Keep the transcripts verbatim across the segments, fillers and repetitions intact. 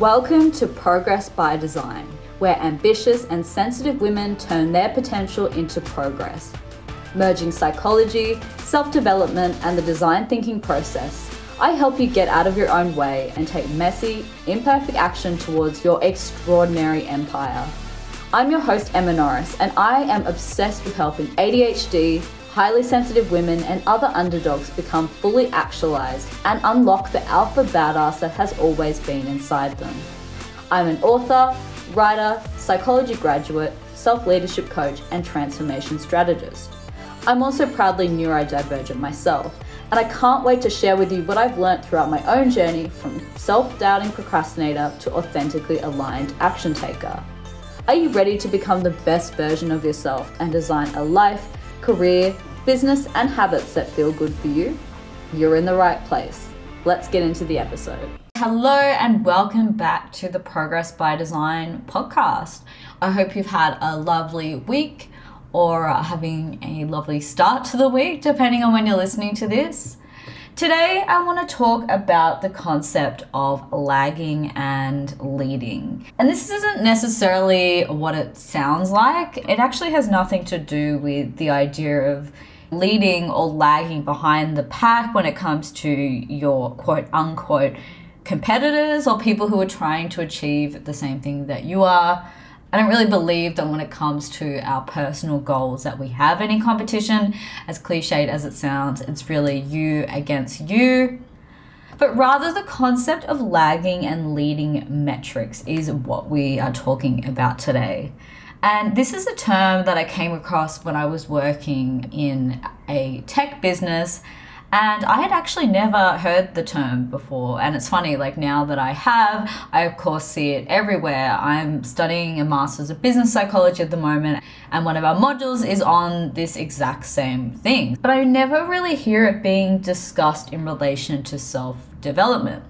Welcome to Progress by Design, where ambitious and sensitive women turn their potential into progress. Merging psychology, self-development, and the design thinking process, I help you get out of your own way and take messy, imperfect action towards your extraordinary empire. I'm your host, Emma Norris, and I am obsessed with helping A D H D, highly sensitive women, and other underdogs become fully actualized and unlock the alpha badass that has always been inside them. I'm an author, writer, psychology graduate, self-leadership coach, and transformation strategist. I'm also proudly neurodivergent myself, and I can't wait to share with you what I've learned throughout my own journey from self-doubting procrastinator to authentically aligned action taker. Are you ready to become the best version of yourself and design a life, career, business, and habits that feel good for you? You're in the right place. Let's get into the episode. Hello and welcome back to the Progress by Design podcast. I hope you've had a lovely week or having a lovely start to the week, depending on when you're listening to this. Today, I want to talk about the concept of lagging and leading. And this isn't necessarily what it sounds like. It actually has nothing to do with the idea of leading or lagging behind the pack when it comes to your quote unquote competitors or people who are trying to achieve the same thing that you are. I don't really believe that when it comes to our personal goals that we have any competition, as cliched as it sounds. It's really you against you. But rather the concept of lagging and leading metrics is what we are talking about today. And this is a term that I came across when I was working in a tech business. And I had actually never heard the term before. And it's funny, like now that I have, I of course see it everywhere. I'm studying a master's of business psychology at the moment, and one of our modules is on this exact same thing. But I never really hear it being discussed in relation to self-development.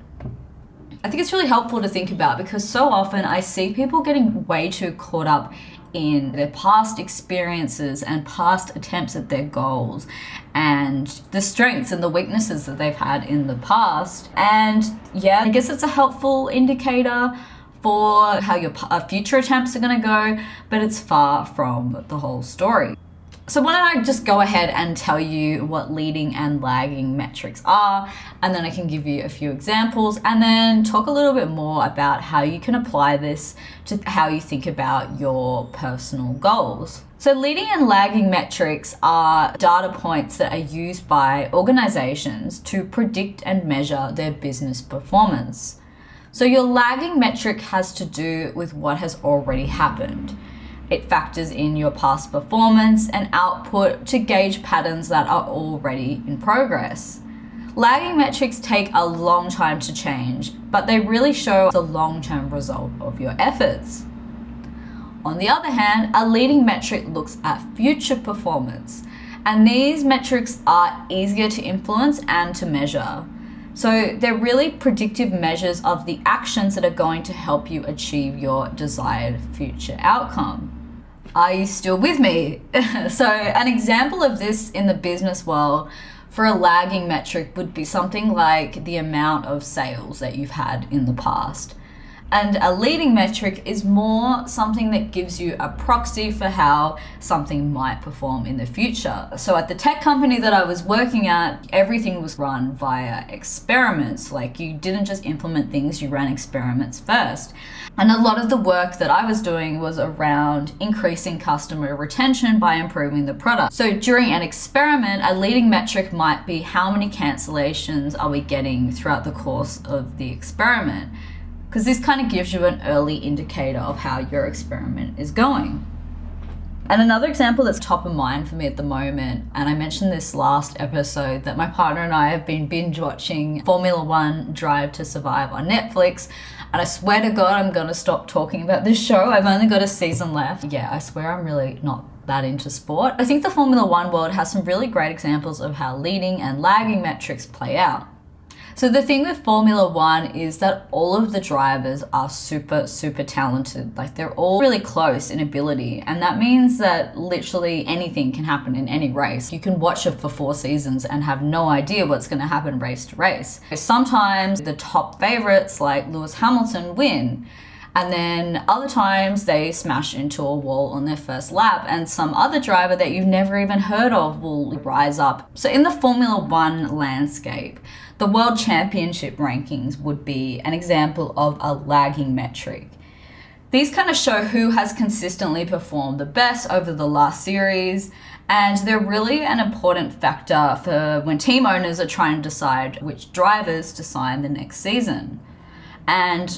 I think it's really helpful to think about because so often I see people getting way too caught up in their past experiences and past attempts at their goals and the strengths and the weaknesses that they've had in the past. And yeah, I guess it's a helpful indicator for how your future attempts are going to go, but it's far from the whole story. So why don't I just go ahead and tell you what leading and lagging metrics are, and then I can give you a few examples and then talk a little bit more about how you can apply this to how you think about your personal goals. So leading and lagging metrics are data points that are used by organizations to predict and measure their business performance. So your lagging metric has to do with what has already happened. It factors in your past performance and output to gauge patterns that are already in progress. Lagging metrics take a long time to change, but they really show the long-term result of your efforts. On the other hand, a leading metric looks at future performance, and these metrics are easier to influence and to measure. So they're really predictive measures of the actions that are going to help you achieve your desired future outcome. Are you still with me? So an example of this in the business world for a lagging metric would be something like the amount of sales that you've had in the past. And a leading metric is more something that gives you a proxy for how something might perform in the future. So at the tech company that I was working at, everything was run via experiments. Like you didn't just implement things, you ran experiments first. And a lot of the work that I was doing was around increasing customer retention by improving the product. So during an experiment, a leading metric might be how many cancellations are we getting throughout the course of the experiment, because this kind of gives you an early indicator of how your experiment is going. And another example that's top of mind for me at the moment, and I mentioned this last episode, that my partner and I have been binge watching Formula One Drive to Survive on Netflix. And I swear to God, I'm gonna stop talking about this show. I've only got a season left. Yeah, I swear I'm really not that into sport. I think the Formula One world has some really great examples of how leading and lagging metrics play out. So the thing with Formula One is that all of the drivers are super, super talented. Like they're all really close in ability. And that means that literally anything can happen in any race. You can watch it for four seasons and have no idea what's going to happen race to race. Sometimes the top favorites like Lewis Hamilton win. And then other times they smash into a wall on their first lap and some other driver that you've never even heard of will rise up. So in the Formula One landscape, the World Championship rankings would be an example of a lagging metric. These kind of show who has consistently performed the best over the last series, and they're really an important factor for when team owners are trying to decide which drivers to sign the next season. And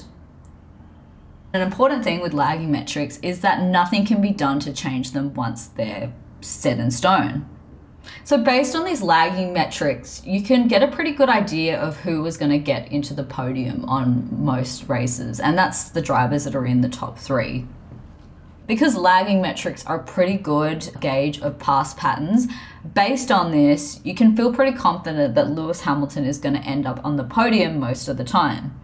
an important thing with lagging metrics is that nothing can be done to change them once they're set in stone. So based on these lagging metrics, you can get a pretty good idea of who is going to get into the podium on most races, and that's the drivers that are in the top three. Because lagging metrics are a pretty good gauge of past patterns, based on this, you can feel pretty confident that Lewis Hamilton is going to end up on the podium most of the time.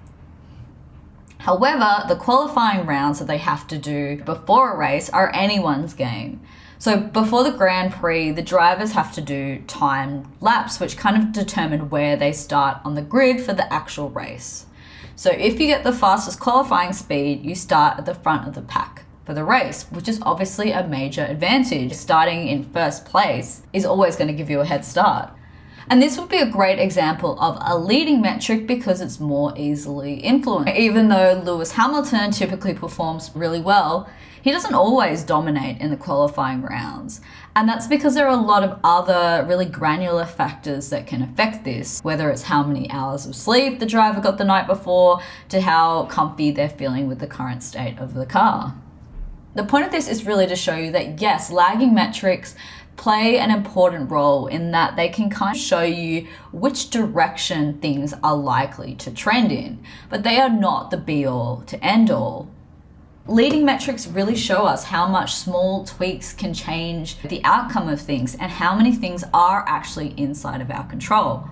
However, the qualifying rounds that they have to do before a race are anyone's game. So before the Grand Prix, the drivers have to do timed laps, which kind of determine where they start on the grid for the actual race. So if you get the fastest qualifying speed, you start at the front of the pack for the race, which is obviously a major advantage. Starting in first place is always going to give you a head start. And this would be a great example of a leading metric because it's more easily influenced. Even though Lewis Hamilton typically performs really well, he doesn't always dominate in the qualifying rounds. And that's because there are a lot of other really granular factors that can affect this, whether it's how many hours of sleep the driver got the night before to how comfy they're feeling with the current state of the car. The point of this is really to show you that yes, lagging metrics play an important role in that they can kind of show you which direction things are likely to trend in, but they are not the be-all to end-all. Leading metrics really show us how much small tweaks can change the outcome of things and how many things are actually inside of our control.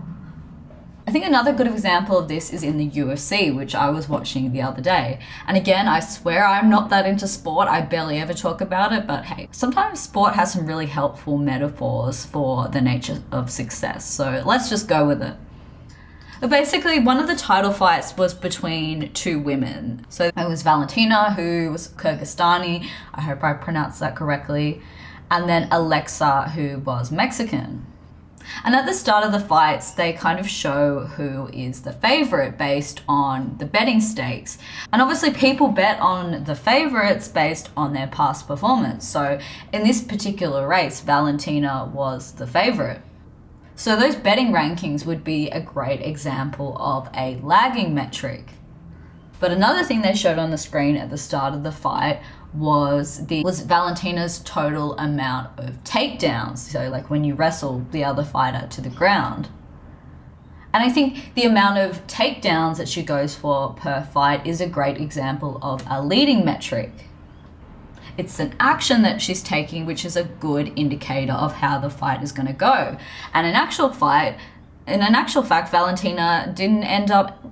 I think another good example of this is in the U F C, which I was watching the other day. And again, I swear I'm not that into sport. I barely ever talk about it, but hey, sometimes sport has some really helpful metaphors for the nature of success. So let's just go with it. But basically, one of the title fights was between two women. So it was Valentina, who was Kyrgyzstani, I hope I pronounced that correctly, and then Alexa, who was Mexican. And at the start of the fights, they kind of show who is the favorite based on the betting stakes. And obviously people bet on the favorites based on their past performance. So in this particular race, Valentina was the favorite. So those betting rankings would be a great example of a lagging metric. But another thing they showed on the screen at the start of the fight was the was Valentina's total amount of takedowns. So like when you wrestle the other fighter to the ground. And I think the amount of takedowns that she goes for per fight is a great example of a leading metric. It's an action that she's taking, which is a good indicator of how the fight is going to go. And in actual fight, in an actual fact, Valentina didn't end up,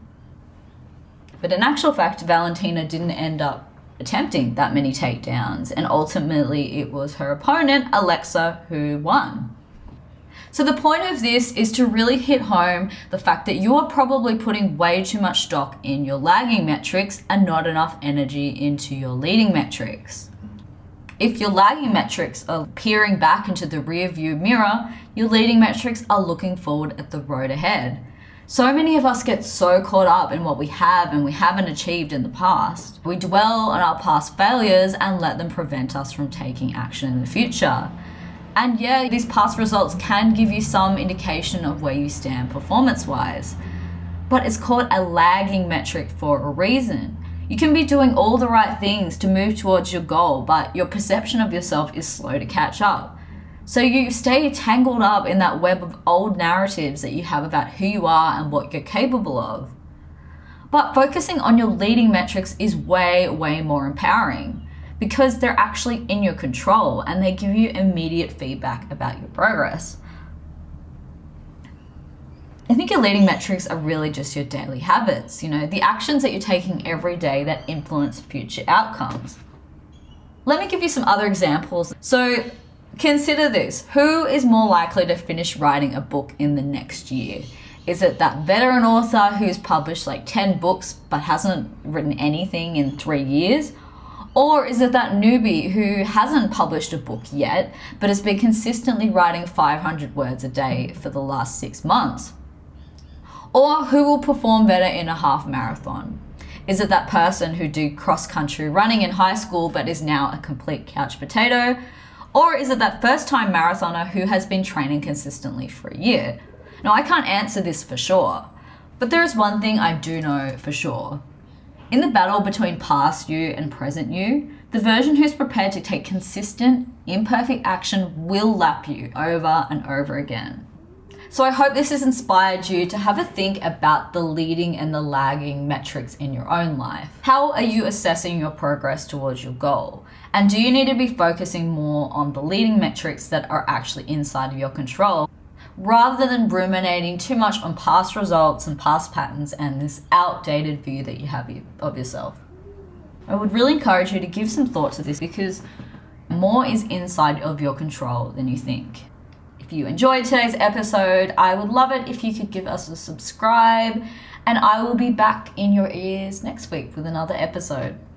but in actual fact, Valentina didn't end up attempting that many takedowns. And ultimately it was her opponent, Alexa, who won. So the point of this is to really hit home the fact that you are probably putting way too much stock in your lagging metrics and not enough energy into your leading metrics. If your lagging metrics are peering back into the rear view mirror, your leading metrics are looking forward at the road ahead. So many of us get so caught up in what we have and we haven't achieved in the past. We dwell on our past failures and let them prevent us from taking action in the future. And yeah, these past results can give you some indication of where you stand performance-wise, but it's called a lagging metric for a reason. You can be doing all the right things to move towards your goal, but your perception of yourself is slow to catch up. So you stay tangled up in that web of old narratives that you have about who you are and what you're capable of. But focusing on your leading metrics is way, way more empowering because they're actually in your control and they give you immediate feedback about your progress. I think your leading metrics are really just your daily habits, you know, the actions that you're taking every day that influence future outcomes. Let me give you some other examples. So consider this. Who is more likely to finish writing a book in the next year? Is it that veteran author who's published like ten books but hasn't written anything in three years? Or is it that newbie who hasn't published a book yet but has been consistently writing five hundred words a day for the last six months? Or who will perform better in a half marathon? Is it that person who did cross-country running in high school but is now a complete couch potato? Or is it that first-time marathoner who has been training consistently for a year? Now, I can't answer this for sure, but there is one thing I do know for sure. In the battle between past you and present you, the version who's prepared to take consistent, imperfect action will lap you over and over again. So I hope this has inspired you to have a think about the leading and the lagging metrics in your own life. How are you assessing your progress towards your goal? And do you need to be focusing more on the leading metrics that are actually inside of your control, rather than ruminating too much on past results and past patterns and this outdated view that you have of yourself? I would really encourage you to give some thought to this, because more is inside of your control than you think. If you enjoyed today's episode, I would love it if you could give us a subscribe, and I will be back in your ears next week with another episode.